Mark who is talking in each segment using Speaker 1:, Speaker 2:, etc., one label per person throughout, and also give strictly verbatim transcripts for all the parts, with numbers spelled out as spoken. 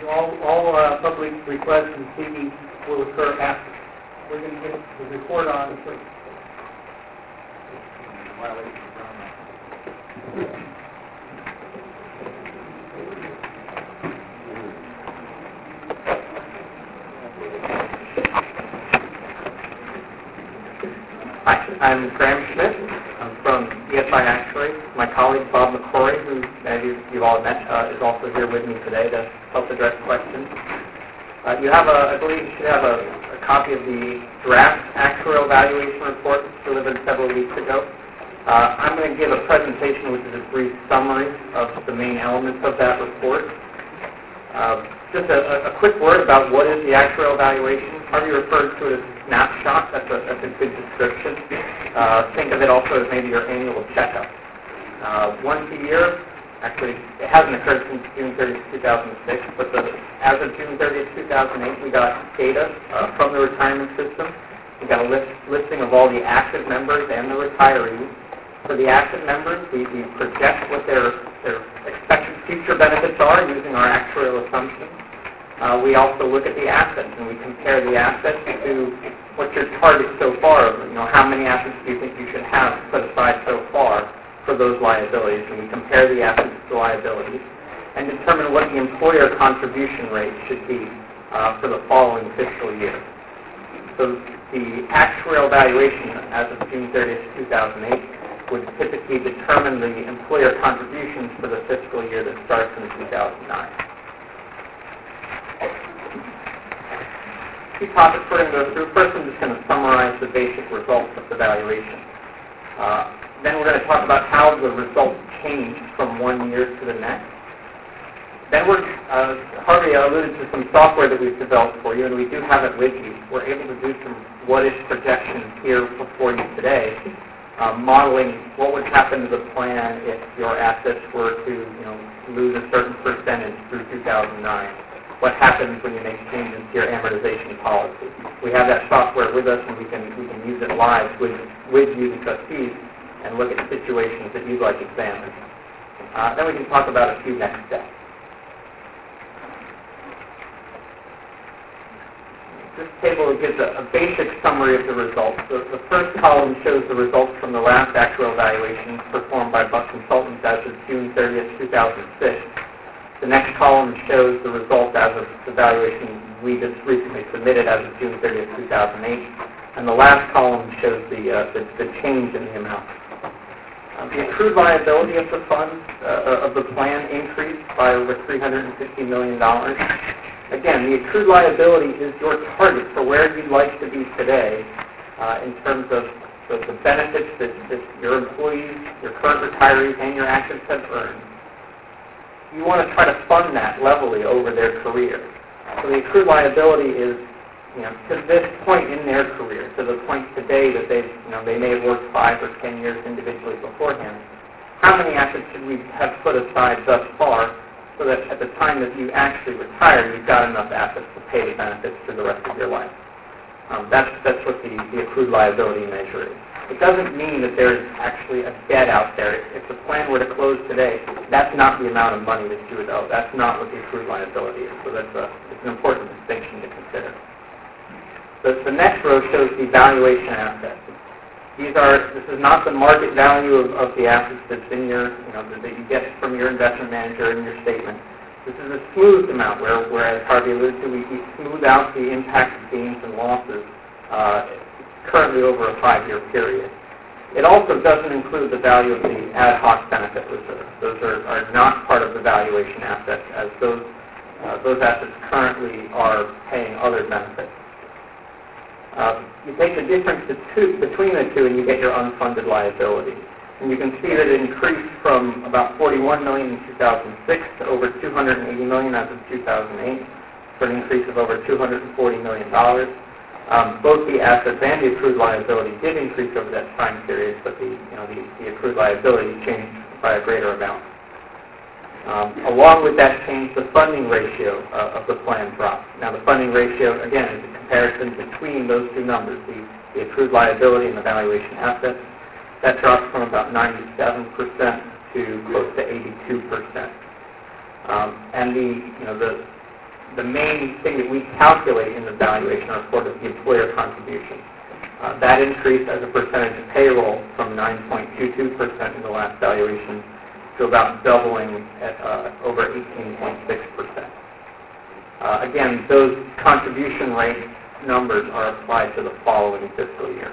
Speaker 1: All, all uh, public requests and speaking will occur after. We're going to get the report on first.
Speaker 2: Hi, I'm Graham Schmidt. I'm from E S I Actuary. My colleague Bob McCrory, who uh, you, you've all met, uh, is also here with me today to help address questions. Uh, you have a, I believe you should have a, a copy of the draft actuarial valuation report delivered several weeks ago. Uh, I'm going to give a presentation which is a brief summary of the main elements of that report. Uh, just a, a quick word about what is the actuarial valuation. Harvey refers to it as a snapshot. That's a, that's a good description. Uh, think of it also as maybe your annual checkup. Uh, once a year, actually it hasn't occurred since June thirtieth, two thousand six, but the, as of June thirtieth, two thousand eight, we got data uh, from the retirement system. We got a list, listing of all the active members and the retirees. For the active members, we, we project what their, their expected future benefits are using our actuarial assumptions. Uh, we also look at the assets, and we compare the assets to what's your target so far. You know, how many assets do you think you should have put aside so far for those liabilities? And we compare the assets to liabilities and determine what the employer contribution rate should be uh, for the following fiscal year. So the actuarial valuation as of June thirtieth, two thousand eight would typically determine the employer contributions for the fiscal year that starts in two thousand nine. Two topics we're going to go through. First, I'm just going to summarize the basic results of the valuation. Uh, then we're going to talk about how the results changed from one year to the next. Then we're, uh, Harvey alluded to some software that we've developed for you, and we do have it with you. We're able to do some what-if projections here before you today, uh, modeling what would happen to the plan if your assets were to, you know, lose a certain percentage through two thousand nine. What happens when you make changes to your amortization policy? We have that software with us, and we can we can use it live with with you, the trustees, and look at situations that you'd like examined. Uh, then we can talk about a few next steps. This table gives a, a basic summary of the results. The, the first column shows the results from the last actuarial valuation performed by Buck Consultants as of June thirtieth, two thousand six. The next column shows the results as of the valuation we just recently submitted as of June thirtieth, two thousand eight. And the last column shows the, uh, the, the change in the amount. Uh, the accrued liability of the fund, uh, of the plan, increased by over three hundred fifty million dollars. Again, the accrued liability is your target for where you'd like to be today uh, in terms of the, the benefits that, that your employees, your current retirees, and your actives have earned. You want to try to fund that levelly over their career. So the accrued liability is, you know, to this point in their career, to the point today that they, you know, they may have worked five or ten years individually beforehand. How many assets should we have put aside thus far, so that at the time that you actually retire, you've got enough assets to pay the benefits for the rest of your life? Um, that's that's what the, the accrued liability measure is. It doesn't mean that there's actually a debt out there. If the plan were to close today, that's not the amount of money that you would owe. That's not what the accrued liability is. So that's a, it's an important distinction to consider. So the next row shows the valuation assets. These are, this is not the market value of, of the assets that's in your, you know, that you get from your investment manager in your statement. This is a smoothed amount, where, whereas Harvey alluded to, we, we smooth out the impact of gains and losses uh, currently over a five-year period. It also doesn't include the value of the ad hoc benefit reserve. Those are, are not part of the valuation assets, as those, uh, those assets currently are paying other benefits. Uh, you take the difference to two, between the two, and you get your unfunded liability. And you can see that it increased from about forty-one million dollars in two thousand six to over two hundred eighty million dollars as of two thousand eight, for an increase of over two hundred forty million dollars. Um, both the assets and the accrued liability did increase over that time period, but the, you know, the, the accrued liability changed by a greater amount. Um, along with that change, the funding ratio uh, of the plan dropped. Now, the funding ratio, again, is a comparison between those two numbers, the, the accrued liability and the valuation assets. That dropped from about ninety-seven percent to close to eighty-two percent. Um, and the, you know, the the main thing that we calculate in the valuation report is the employer contribution. Uh, that increased as a percentage of payroll from nine point two two percent in the last valuation to about doubling at uh, over eighteen point six percent. Uh, again, those contribution rate numbers are applied to the following fiscal year.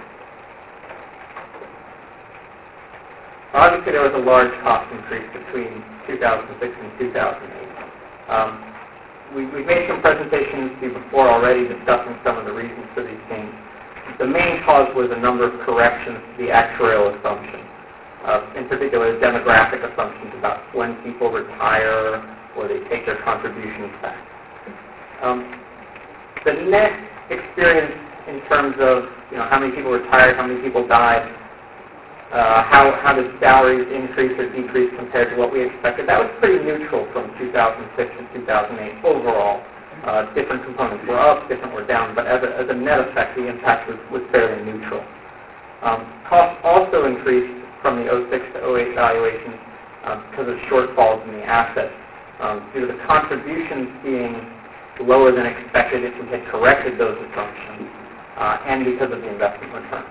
Speaker 2: Obviously, there was a large cost increase between two thousand six and two thousand eight. Um, we, we've made some presentations to you before already discussing some of the reasons for these changes. The main cause was a number of corrections to the actuarial assumption, uh, in particular demographic assumptions about when people retire or they take their contributions back. Um, the net experience in terms of you know how many people retired, how many people died, uh, how how did salaries increase or decrease compared to what we expected, that was pretty neutral from two thousand six to two thousand eight overall. Uh, different components were up, different were down, but as a, as a net effect, the impact was, was fairly neutral. Um, costs also increased from the oh six to oh eight valuations uh, because of shortfalls in the assets um, due to the contributions being lower than expected if we had corrected those assumptions, uh, and because of the investment return.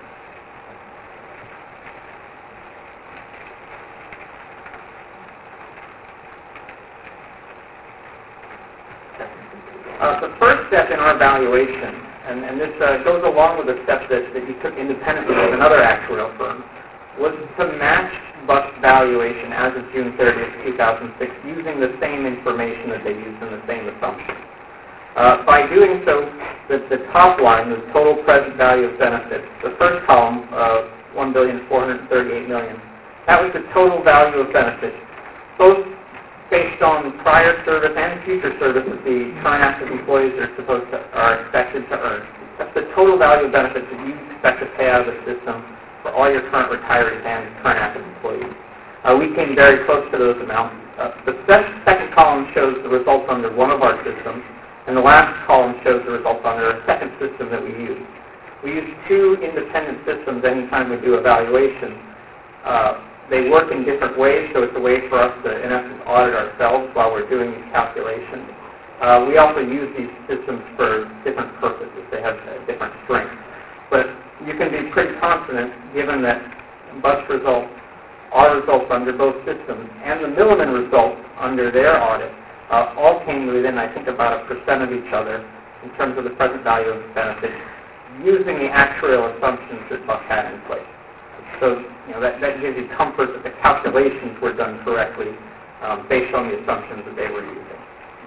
Speaker 2: Uh, the first step in our valuation, and, and this uh, goes along with the steps that, that you took independently with another actuarial firm, was to match Buck's valuation as of June thirtieth, two thousand six, using the same information that they used in the same assumptions. Uh, by doing so, the, the top line, the total present value of benefits, the first column, uh, one billion four hundred thirty-eight million dollars, that was the total value of benefits, both based on prior service and future service that the current active employees are supposed to, are expected to earn. That's the total value of benefits that you expect to pay out of the system for all your current retirees and current active employees. Uh, we came very close to those amounts. Uh, the second column shows the results under one of our systems, and the last column shows the results under a second system that we use. We use two independent systems anytime we do evaluation. Uh, They work in different ways, so it's a way for us to, in essence, audit ourselves while we're doing these calculations. Uh, we also use these systems for different purposes. They have uh, different strengths. But you can be pretty confident, given that Buck's results, our results under both systems, and the Milliman results under their audit, uh, all came within, I think, about a percent of each other in terms of the present value of benefits, using the actuarial assumptions that Buck had in place. So, you know, that, that gives you comfort that the calculations were done correctly um, based on the assumptions that they were using.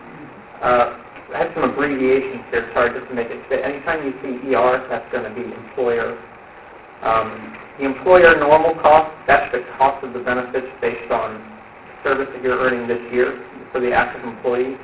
Speaker 2: Uh, I have some abbreviations here, sorry, just to make it fit. Anytime you see E R, that's going to be employer. Um, the employer normal cost, that's the cost of the benefits based on service that you're earning this year for the active employees.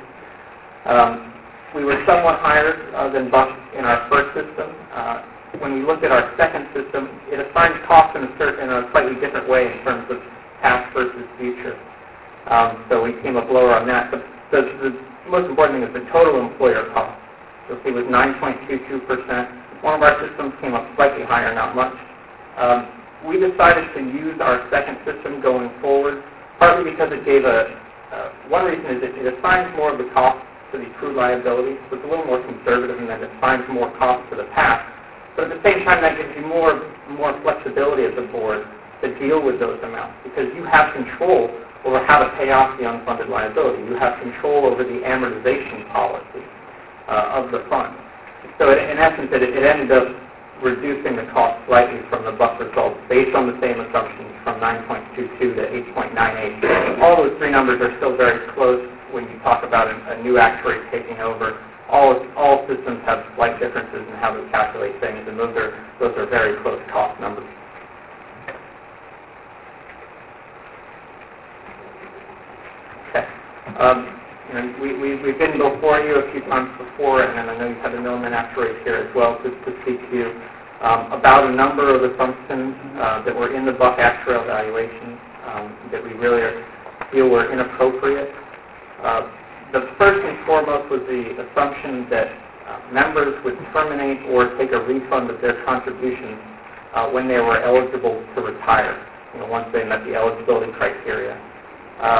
Speaker 2: Um, we were somewhat higher uh, than Buck in our first system. Uh, When we looked at our second system, it assigns costs in a, certain, in a slightly different way in terms of past versus future. Um, so we came up lower on that. But the, the most important thing is the total employer cost. You'll see it was nine point two two percent. One of our systems came up slightly higher, not much. Um, we decided to use our second system going forward, partly because it gave a, uh, one reason is that it assigns more of the cost to the accrued liability, so it's a little more conservative, and then it assigns more cost to the past. But at the same time, that gives you more more flexibility as a board to deal with those amounts, because you have control over how to pay off the unfunded liability. You have control over the amortization policy uh, of the fund. So it, in essence, it, it ended up reducing the cost slightly from the Buck results based on the same assumptions from nine point two two to eight point nine eight. All those three numbers are still very close when you talk about a, a new actuary taking over. All all systems have slight differences in how they calculate things, and those are those are very close cost numbers. Okay. Um, you know, we, we, we've been before you a few times before, and I know you've had the Milliman actuaries here as well to, to speak to you um, about a number of assumptions uh, that were in the Buck actuarial evaluation um, that we really are, feel were inappropriate. Uh, The first and foremost was the assumption that uh, members would terminate or take a refund of their contributions uh, when they were eligible to retire, you know, once they met the eligibility criteria. Um,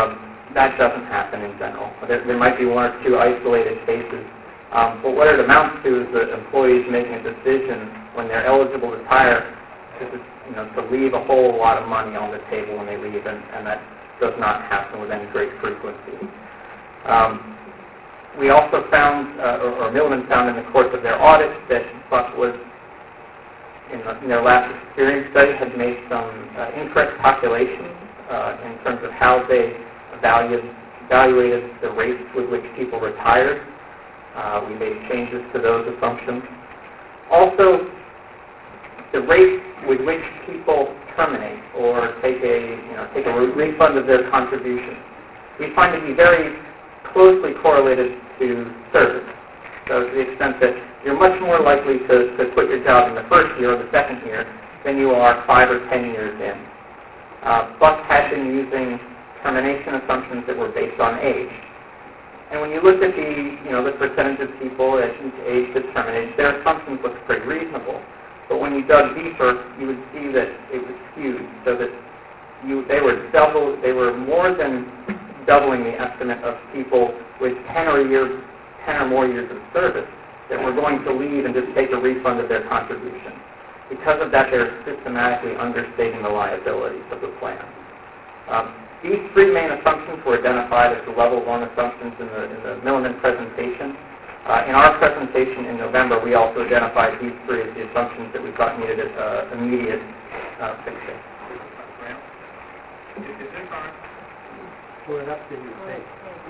Speaker 2: that doesn't happen in general. There, there might be one or two isolated cases, um, but what it amounts to is that employees making a decision when they're eligible to retire to, you know, to leave a whole lot of money on the table when they leave, and, and that does not happen with any great frequency. Um, we also found, uh, or, or Milliman found in the course of their audit, that Buck was, in, the, in their last experience study, had made some uh, incorrect calculations uh, in terms of how they evaluated, evaluated the rates with which people retired. Uh, we made changes to those assumptions. Also, the rate with which people terminate or take a, you know, take a re- refund of their contribution, we find to be very closely correlated to service. So to the extent that you're much more likely to, to quit your job in the first year or the second year than you are five or ten years in. Uh, Buck had been using termination assumptions that were based on age. And when you look at the, you know, the percentage of people at each age that terminated, their assumptions looked pretty reasonable. But when you dug deeper, you would see that it was skewed, so that you, they were double, they were more than doubling the estimate of people with ten or years, ten or more years of service that were going to leave and just take a refund of their contribution. Because of that, they're systematically understating the liabilities of the plan. Um, these three main assumptions were identified as the level one assumptions in the, in the Milliman presentation. Uh, in our presentation in November, we also identified these three as the assumptions that we thought needed uh, immediate uh, fixing.
Speaker 3: Is this on?
Speaker 1: Pull it up to your face.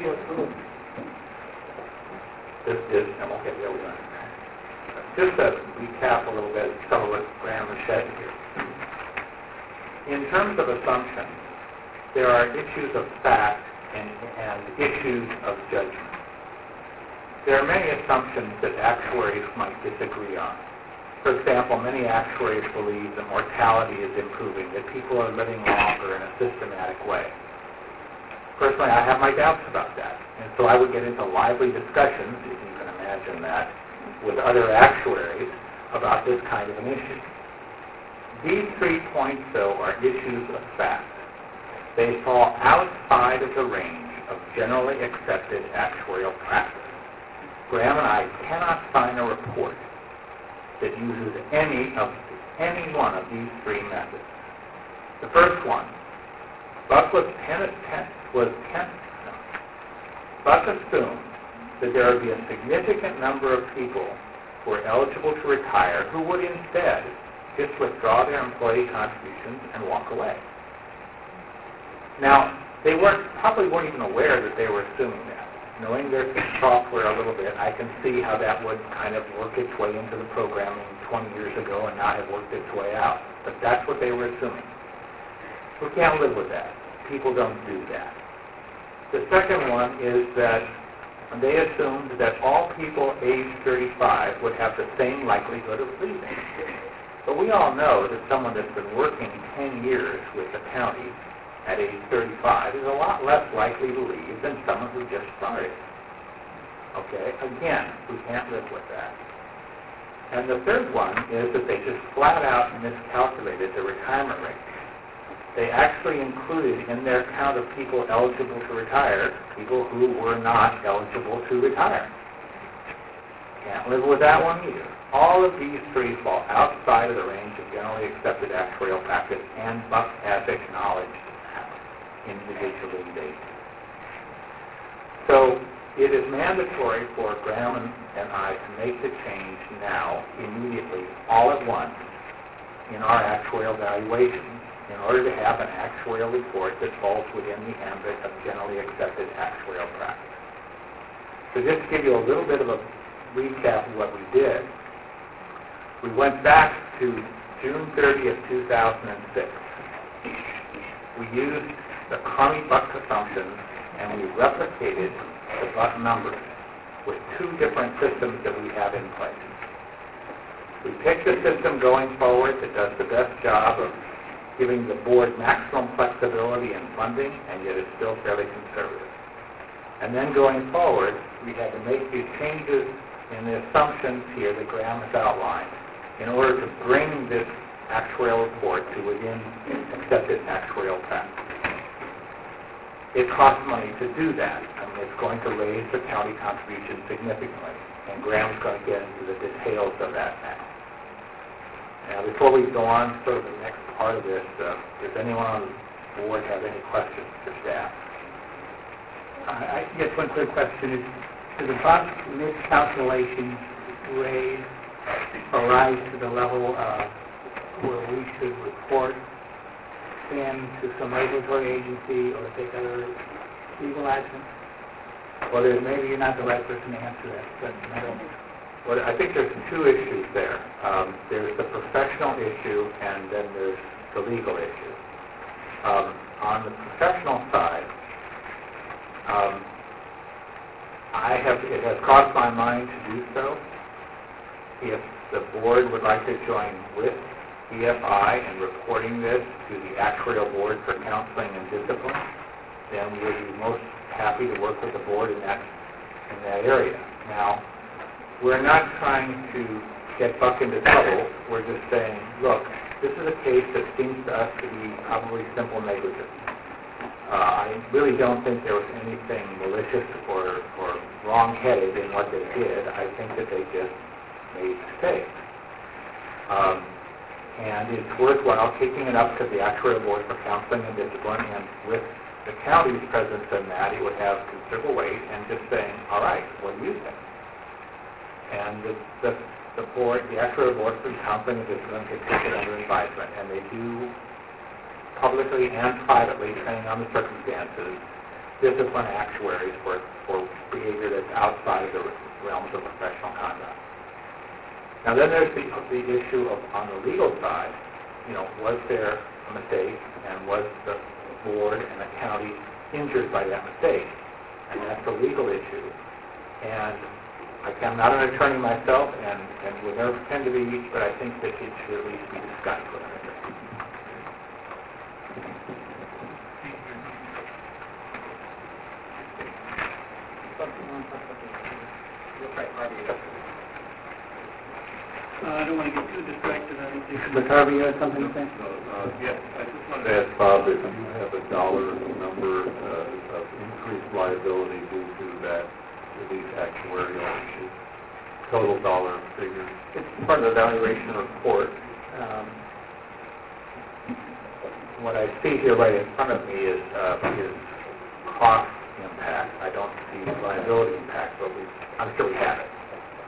Speaker 3: This is, okay, there we are. Just to recap a little bit some of what Graham has said here. In terms of assumptions, there are issues of fact and, and issues of judgment. There are many assumptions that actuaries might disagree on. For example, many actuaries believe that mortality is improving, that people are living longer in a systematic way. Personally, I have my doubts about that. And so I would get into lively discussions, if you can imagine that, with other actuaries about this kind of an issue. These three points, though, are issues of fact. They fall outside of the range of generally accepted actuarial practice. Graham and I cannot sign a report that uses any of any one of these three methods. The first one, Buck was pen, pen, was pen, no. Buck assumed that there would be a significant number of people who are eligible to retire who would instead just withdraw their employee contributions and walk away. Now, they weren't probably weren't even aware that they were assuming that. Knowing their software a little bit, I can see how that would kind of work its way into the programming twenty years ago and not have worked its way out. But that's what they were assuming. We can't live with that. People don't do that. The second one is that they assumed that all people age thirty-five would have the same likelihood of leaving. But we all know that someone that's been working ten years with the county at age thirty-five is a lot less likely to leave than someone who just started. Okay, again, we can't live with that. And the third one is that they just flat out miscalculated the retirement rate. They actually included in their count of people eligible to retire people who were not eligible to retire. Can't live with that one either. All of these three fall outside of the range of generally accepted actuarial practice, and Buck has acknowledged individually based. So it is mandatory for Graham and I to make the change now, immediately, all at once, in our actuarial valuations, in order to have an actuarial report that falls within the ambit of generally accepted actuarial practice. So just to give you a little bit of a recap of what we did, we went back to June thirtieth, two thousand six. We used the Carney-Buck assumptions, and we replicated the Buck numbers with two different systems that we have in place. We picked a system going forward that does the best job of giving the board maximum flexibility and funding, and yet it's still fairly conservative. And then going forward, we had to make these changes in the assumptions here that Graham has outlined in order to bring this actuarial report to within accepted actuarial practice. it costs money to do that. I mean, it's going to raise the county contribution significantly, and Graham's going to get into the details of that now. Now, before we go on to sort of the next part of this, uh, does anyone on the board have any questions for staff?
Speaker 1: I I guess one quick question is, do the bus miscalculations raise or rise to the level of where we should report them to some regulatory agency or take other legal action?
Speaker 3: Well, there's
Speaker 1: Maybe you're not the right person to answer that, but I don't.
Speaker 3: Well, I think there's two issues there. Um, there's the professional issue, and then there's the legal issue. Um, on the professional side, um, I have it has crossed my mind to do so. If the board would like to join with E F I in reporting this to the Actuarial Board for Counseling and Discipline, then we would be most happy to work with the board in that in that area. Now, we're not trying to get Buck into trouble. We're just saying, look, this is a case that seems to us to be probably simple negligence. Uh, I really don't think there was anything malicious or, or wrong-headed in what they did. I think that they just made mistakes. Um, and it's worthwhile taking it up to the Actuarial Board for Counseling and Discipline, and with the county's presence in that, it would have considerable weight, and just saying, all right, what do you think? And the, the, the board, the Actuarial Board for Counseling and Discipline could take it under advisement, and they do publicly and privately, depending on the circumstances, discipline actuaries for, for behavior that's outside of the realms of professional conduct. Now then there's the, the issue of, on the legal side, you know, was there a mistake, and was the board and the county injured by that mistake? And that's a legal issue. And I'm not an attorney myself, and, and would never pretend to be, but I think that it should at least be discussed with them.
Speaker 1: Uh, I don't want to get too distracted. I don't think. But Harvey, you had something to say?
Speaker 4: Uh, yes, I just wanted to ask Bob if you have a dollar number uh, of increased liability due to that, to these actuarial issues, total dollar figure.
Speaker 2: It's part of the valuation report. Um,
Speaker 3: What I see here right in front of me is, uh, is cost impact. I don't see liability impact, but we, I'm sure we have it.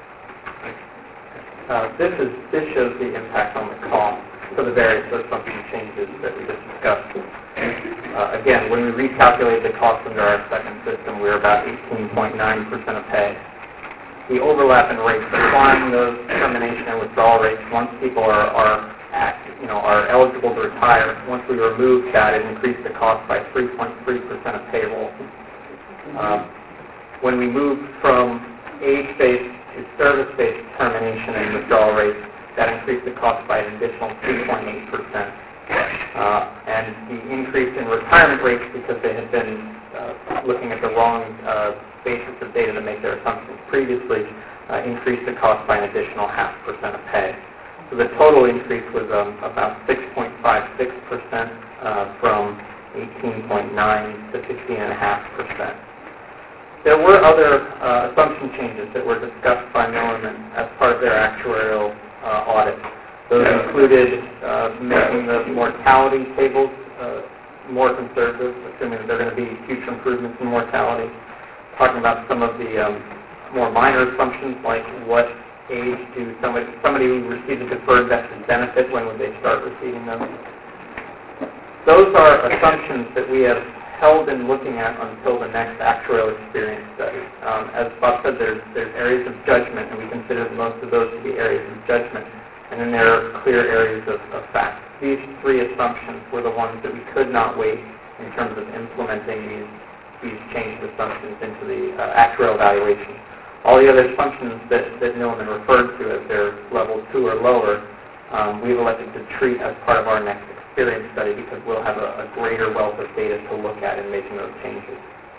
Speaker 2: Uh, this is this shows the impact on the cost for the various assumption changes that we just discussed. Uh, again, when we recalculate the cost under our second system, we're about eighteen point nine percent of pay. The overlap in rates, applying those termination and withdrawal rates, once people are, are at, you know, are eligible to retire, once we remove that, it increased the cost by three point three percent of payroll. Um, when we move from age-based to service-based termination and withdrawal rates, that increased the cost by an additional two point eight percent. Uh, and the increase in retirement rates, because they had been uh, looking at the wrong uh, basis of data to make their assumptions previously, uh, increased the cost by an additional half percent of pay. So the total increase was um, about six point five six percent uh, from eighteen point nine to sixteen point five percent. There were other uh, assumption changes that were discussed by Milliman as part of their actuarial uh, audit. Those included uh, making the mortality tables uh, more conservative, assuming that there are going to be future improvements in mortality. Talking about some of the um, more minor assumptions, like what age do somebody, somebody who receives a deferred vested benefit, when would they start receiving them? Those are assumptions that we have held in looking at until the next actuarial experience study. Um, as Bob said, there's, there's areas of judgment, and we consider most of those to be areas of judgment. And then there are clear areas of, of fact. These three assumptions were the ones that we could not wait in terms of implementing these, these changed assumptions into the uh, actuarial evaluation. All the other assumptions that, that Milliman referred to as their level two or lower, um, we've elected to treat as part of our next experience study, because we'll have a, a greater wealth of data to look at in making those changes.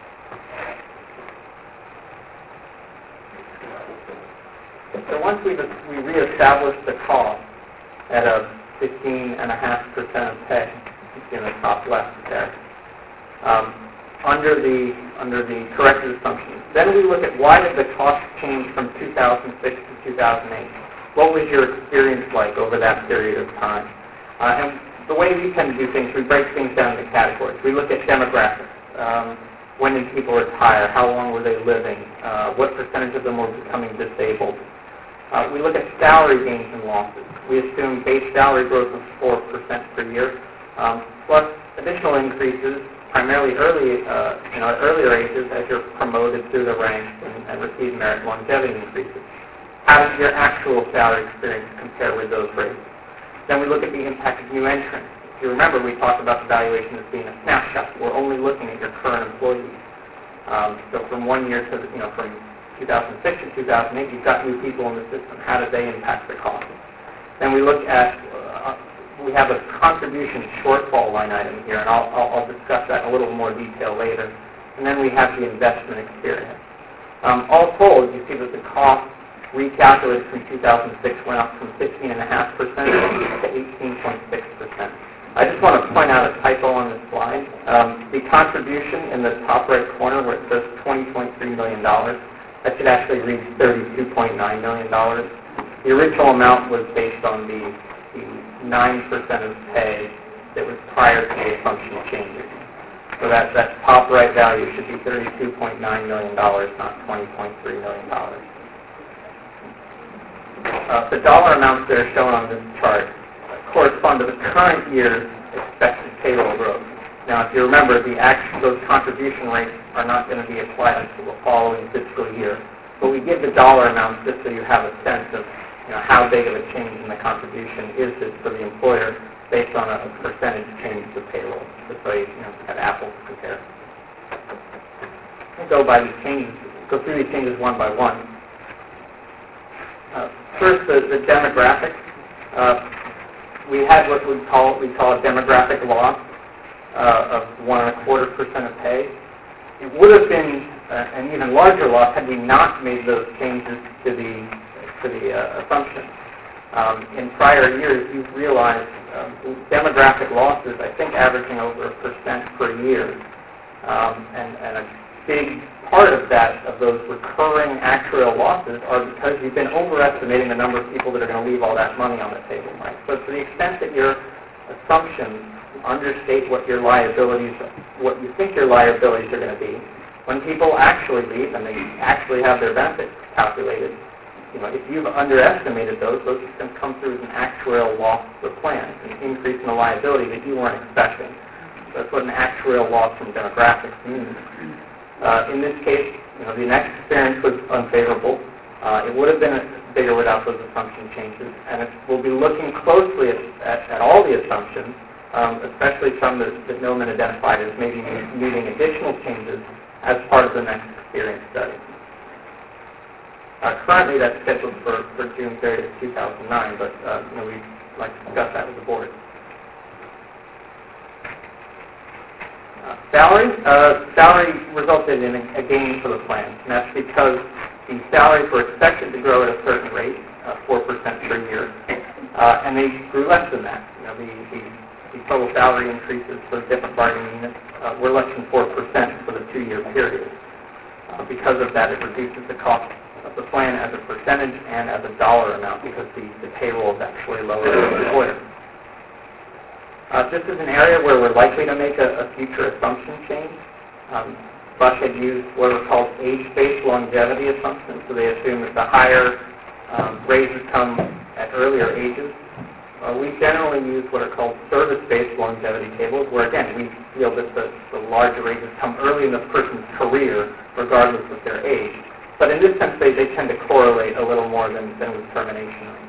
Speaker 2: So once we've, we reestablish the cost at a fifteen point five percent of pay, you see in the top left there, um, under the under the corrected assumptions. Then we look at why did the cost change from two thousand six to two thousand eight? What was your experience like over that period of time? Uh, and the way we tend to do things, we break things down into categories. We look at demographics. Um, when did people retire? How long were they living? Uh, what percentage of them were becoming disabled? Uh, we look at salary gains and losses. We assume base salary growth of four percent per year, um, plus additional increases, primarily early, uh, in our earlier ages as you're promoted through the ranks and, and receive merit longevity increases. How does your actual salary experience compare with those rates? Then we look at the impact of new entrants. If you remember, we talked about the valuation as being a snapshot. We're only looking at your current employees. Um, so from one year to, you know, from two thousand six to two thousand eight, you've got new people in the system. How do they impact the cost? Then we look at, uh, we have a contribution shortfall line item here, and I'll, I'll, I'll discuss that in a little more detail later. And then we have the investment experience. Um, all told, you see that the cost recalculated from two thousand six went up from fifteen point five percent to eighteen point six percent. I just want to point out a typo on this slide. Um, the contribution in the top right corner where it says twenty point three million dollars, that should actually read thirty-two point nine million dollars. The original amount was based on the, the nine percent of pay that was prior to the assumption changes. So that, that top right value should be thirty-two point nine million dollars, not twenty point three million dollars. Uh, the dollar amounts that are shown on this chart correspond to the current year's expected payroll growth. Now, if you remember, the actual, those contribution rates are not going to be applied until the following fiscal year. But we give the dollar amounts just so you have a sense of, you know, how big of a change in the contribution is this for the employer based on a percentage change to payroll. This way, you know, have apples to compare. We'll go by these changes, go through these changes one by one. Uh, first, the, the demographics. Uh, we had what we call we call a demographic loss uh, of one and a quarter percent of pay. It would have been uh, an even larger loss had we not made those changes to the to the uh, assumption. Um, in prior years, you've realized um, demographic losses, I think, averaging over a percent per year, um, and, and a big part of that, of those recurring actuarial losses, are because you've been overestimating the number of people that are going to leave all that money on the table, right? So to the extent that your assumptions understate what your liabilities, what you think your liabilities are going to be, when people actually leave and they actually have their benefits calculated, you know, if you've underestimated those, those are going to come through as an actuarial loss to the plan, an increase in the liability that you weren't expecting. So that's what an actuarial loss from demographics means. Uh, in this case, you know, the next experience was unfavorable. Uh, it would have been bigger without those assumption changes, and it, we'll be looking closely at, at, at all the assumptions, um, especially some that, that Millman identified as maybe needing additional changes as part of the next experience study. Uh, currently, that's scheduled for, for June thirtieth, two thousand nine, but uh, you know, we'd like to discuss that with the board. Uh, salary, uh, salary resulted in a, a gain for the plan, and that's because the salaries were expected to grow at a certain rate, uh, four percent per year, uh, and they grew less than that. You know, the, the, the total salary increases for different bargaining units uh, were less than four percent for the two-year period. Uh, because of that, it reduces the cost of the plan as a percentage and as a dollar amount because the, the payroll is actually lower than the employer. Uh, this is an area where we're likely to make a, a future assumption change. Um, Bush had used what are called age-based longevity assumptions, so they assume that the higher um, raises come at earlier ages. Uh, we generally use what are called service-based longevity tables, where again we feel that the, the larger raises come early in the person's career, regardless of their age. But in this sense, they, they tend to correlate a little more than, than with termination rates.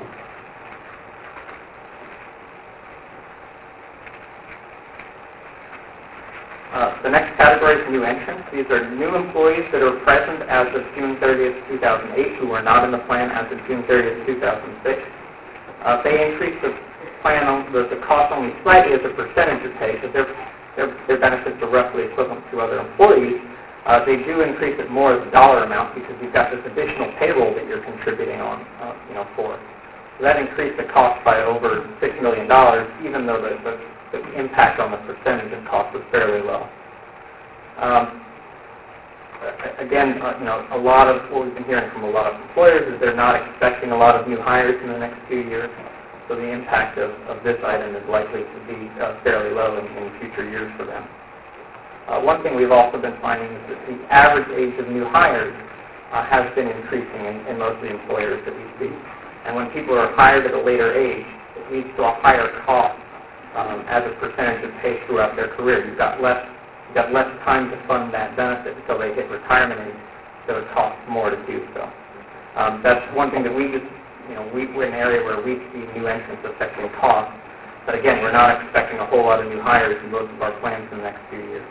Speaker 2: Uh, the next category is new entrants. These are new employees that are present as of June thirtieth, two thousand eight, who were not in the plan as of June thirtieth, two thousand six. Uh, they increase the plan, on, the, the cost only slightly as a percentage of pay, because their, their, their benefits are roughly equivalent to other employees. Uh, they do increase it more as a dollar amount because you've got this additional payroll that you're contributing on, uh, you know, for. So that increased the cost by over six million dollars, even though the, the the impact on the percentage of cost was fairly low. Um, Again, uh, you know, a lot of what we've been hearing from a lot of employers is they're not expecting a lot of new hires in the next few years, so the impact of, of this item is likely to be uh, fairly low in, in future years for them. Uh, one thing we've also been finding is that the average age of new hires uh, has been increasing in, in most of the employers that we see. And when people are hired at a later age, it leads to a higher cost um, as a percentage of pay throughout their career. You've got less You've got less time to fund that benefit until they hit retirement age, so it costs more to do so. Um, that's one thing that we just, you know, we, we're in an area where we see new entrants affecting costs, but again, we're not expecting a whole lot of new hires in most of our plans in the next few years.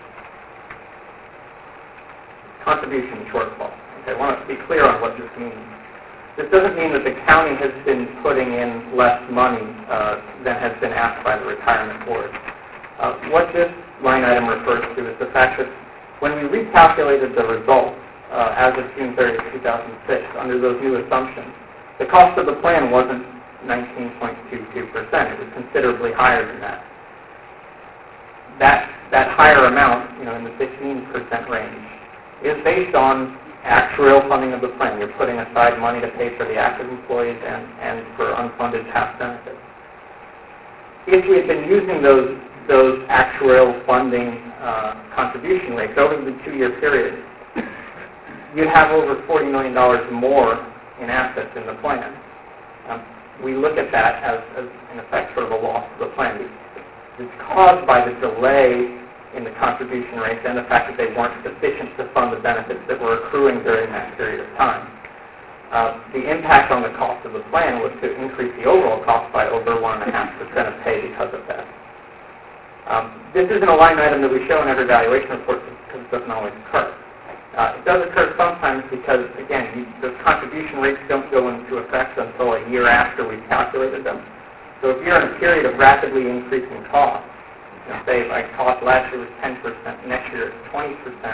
Speaker 2: Contribution shortfall. Okay, I want to be clear on what this means. This doesn't mean that the county has been putting in less money uh, than has been asked by the retirement board. Uh, what this line item refers to is the fact that when we recalculated the results uh, as of June thirtieth, two thousand six, under those new assumptions, the cost of the plan wasn't nineteen point two two percent. It was considerably higher than that. That that higher amount, you know, in the fifteen percent range, is based on actuarial funding of the plan. You're putting aside money to pay for the active employees and, and for unfunded past benefits. If we had been using those those actuarial funding uh, contribution rates over the two-year period, you'd have over forty million dollars more in assets in the plan. Um, we look at that as, as, in effect, sort of a loss of the plan. It's caused by the delay in the contribution rates and the fact that they weren't sufficient to fund the benefits that were accruing during that period of time. Uh, the impact on the cost of the plan was to increase the overall cost by over one point five percent of pay because of that. Um, this isn't a line item that we show in every valuation report because it doesn't always occur. Uh, it does occur sometimes because, again, you, those contribution rates don't go into effect until a year after we've calculated them. So if you're in a period of rapidly increasing costs, you know, say my cost last year was ten percent, next year it's twenty percent.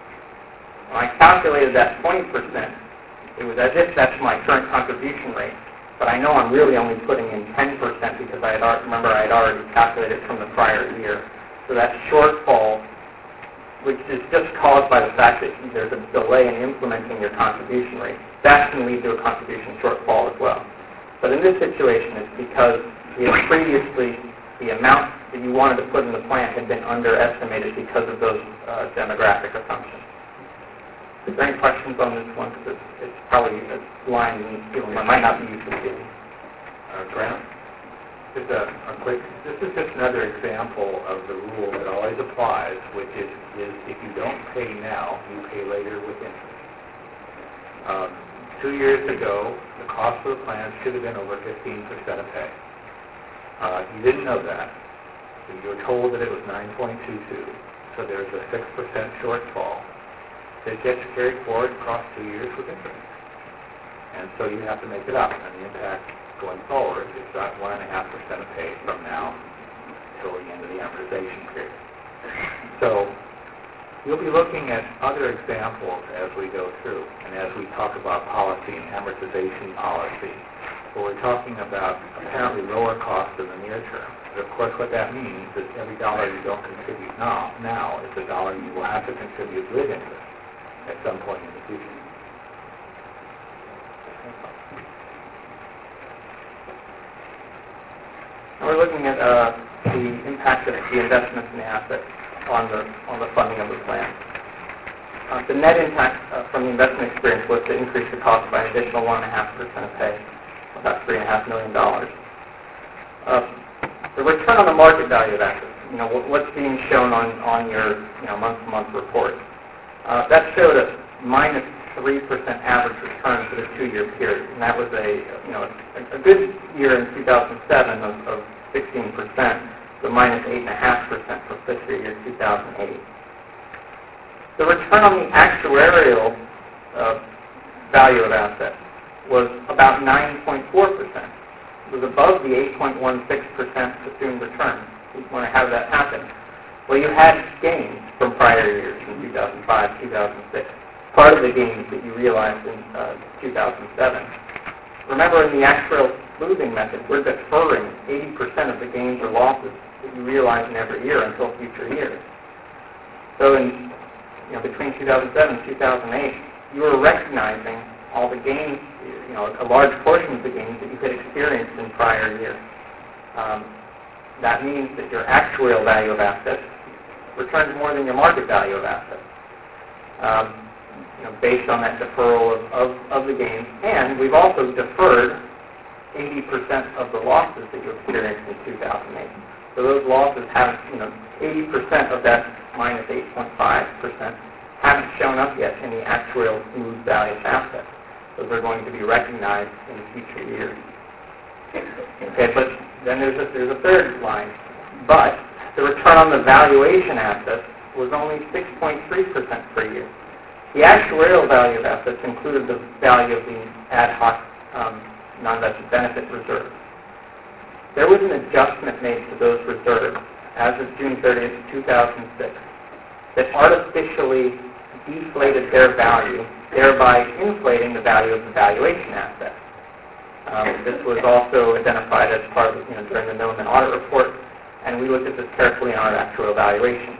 Speaker 2: When I calculated that twenty percent, it was as if that's my current contribution rate. But I know I'm really only putting in ten percent because I had already, remember I had already calculated from the prior year. So that shortfall, which is just caused by the fact that there's a delay in implementing your contribution rate, that can lead to a contribution shortfall as well. But in this situation, it's because you know, previously the amount that you wanted to put in the plan had been underestimated because of those uh, demographic assumptions. Is there any questions on this one? Because it's, it's probably a line you know, might not be used to seeing.
Speaker 3: Uh, Grant? Just a, a quick, this is just another example of the rule that always applies, which is, is if you don't pay now, you pay later with interest. Um, two years ago, the cost of the plan should have been over fifteen percent of pay. Uh, you didn't know that. So you were told that it was nine point two two, so there's a six percent shortfall that gets carried forward across two years with interest. And so you have to make it up, and the impact going forward is about one and a half percent of pay from now until the end of the amortization period. So you'll be looking at other examples as we go through, and as we talk about policy and amortization policy, where we're talking about apparently lower costs in the near term. But of course, what that means is every dollar you don't contribute now, now is a dollar you will have to contribute with interest at some point in the future.
Speaker 2: Now we're looking at uh, the impact of the investments in the assets on the on the funding of the plan. Uh, the net impact uh, from the investment experience was to increase the cost by an additional one and a half percent of pay, about three and a half million dollars. Uh, the return on the market value of assets, you know, what's being shown on on your you know month-to-month report. Uh, that showed a minus three percent average return for the two-year period, and that was a you know a, a good year in two thousand seven of, of sixteen percent, the minus eight point five percent for fiscal year two thousand eight. The return on the actuarial uh, value of assets was about nine point four percent. It was above the eight point one six percent assumed return. We want to have that happen. Well, you had gains from prior years in two thousand five, two thousand six. Part of the gains that you realized in uh, two thousand seven. Remember, in the actuarial smoothing method, we're deferring eighty percent of the gains or losses that you realize in every year until future years. So in, you know, between two thousand seven and two thousand eight, you were recognizing all the gains, you know, a large portion of the gains that you had experienced in prior years. Um, that means that your actuarial value of assets returns more than your market value of assets, um, you know, based on that deferral of, of, of the gains. And we've also deferred eighty percent of the losses that you experienced in two thousand eight. So those losses haven't, you know, eighty percent of that minus eight point five percent haven't shown up yet in the actuarial smooth value of assets. Those are going to be recognized in future years. Okay, but then there's a, there's a third line. But the return on the valuation assets was only six point three percent per year. The actuarial value of assets included the value of the ad hoc um, non-vested benefit reserve. There was an adjustment made to those reserves as of June thirtieth, two thousand six that artificially deflated their value, thereby inflating the value of the valuation asset. Um, this was also identified as part of, you know, during the Milliman audit report, and we looked at this carefully in our actuarial valuation.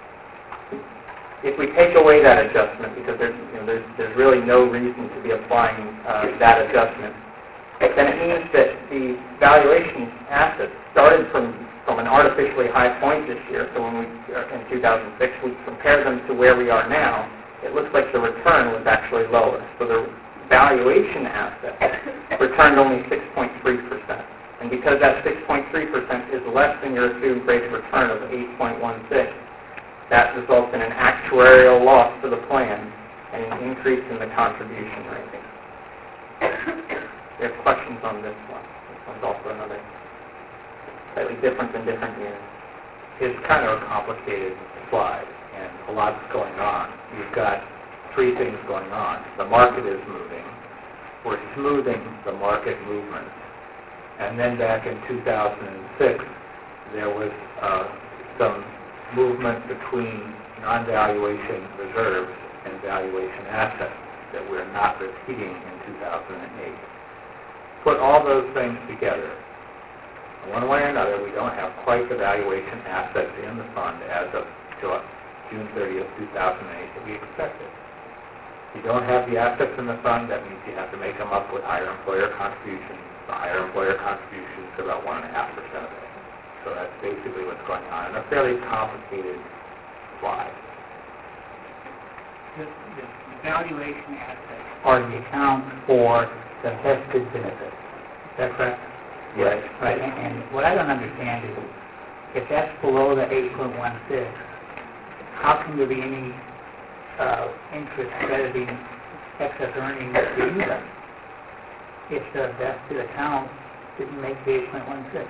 Speaker 2: If we take away that adjustment, because there's, you know, there's, there's really no reason to be applying uh, that adjustment, then it means that the valuation assets started from, from an artificially high point this year. So when we, in two thousand six, we compare them to where we are now, it looks like the return was actually lower. So the valuation asset returned only six point three percent. And because that six point three percent is less than your assumed rate of return of eight point one six, that results in an actuarial loss to the plan and an increase in the contribution rate. We have questions on this one. This one's also another slightly different than different years.
Speaker 3: It's kind of a complicated slide, and a lot's going on. You've got three things going on. The market is moving. We're smoothing the market movement. And then back in two thousand six, there was uh, some movement between non-valuation reserves and valuation assets that we're not repeating in two thousand eight. Put all those things together. One way or another, we don't have quite the valuation assets in the fund as of June thirtieth, two thousand eight that we expected. If you don't have the assets in the fund, that means you have to make them up with higher employer contributions. The higher employer contributions are about one point five percent of it. So that's basically what's going on in a fairly complicated slide.
Speaker 1: The, the valuation assets are the account for the vested benefit. Is that correct?
Speaker 2: Yes.
Speaker 1: Right. And, and what I don't understand is, if that's below the eight point one six, how can there be any uh, interest crediting excess earnings to you then? If the vested account didn't make the eight point one six.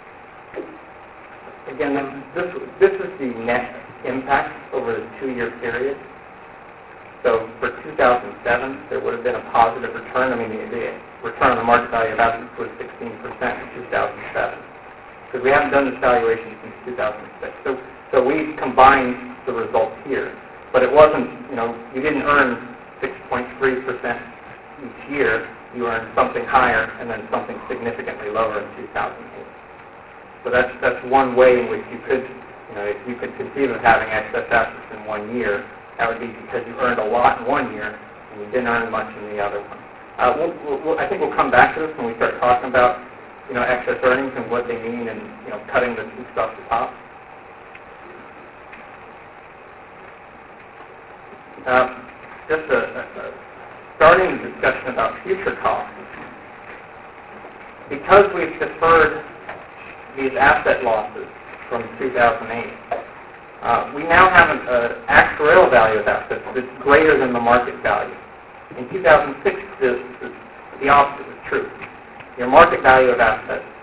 Speaker 2: Again, this this is the net impact over the two-year period. So for two thousand seven, there would have been a positive return. I mean, the, the return on the market value of assets was sixteen percent in two thousand seven. Because we haven't done this valuation since two thousand six. So, so we combined the results here. But it wasn't, you know, you didn't earn six point three percent each year. You earned something higher and then something significantly lower in two thousand eight. So that's that's one way in which you could, you know, if you could conceive of having excess assets in one year, that would be because you earned a lot in one year and you didn't earn much in the other one. Uh, we'll, we'll, we'll, I think we'll come back to this when we start talking about, you know, excess earnings and what they mean and, you know, cutting the two stuff to top. Uh, just a, a, a starting the discussion about future costs. Because we've deferred these asset losses from two thousand eight, uh, we now have an uh, actuarial value of assets that's greater than the market value. In two thousand six, the, the, the opposite was true. Your market value of assets